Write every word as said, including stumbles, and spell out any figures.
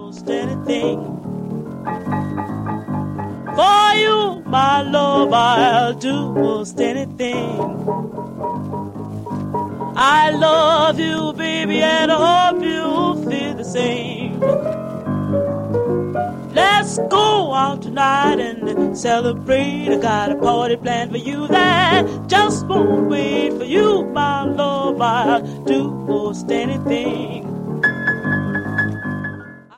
most anything. For you, my love, I'll do most anything. I love you, baby, and I hope you feel the same. Let's go out tonight and celebrate. I got a party planned for you that just won't wait. For you, my love, I'll do most anything.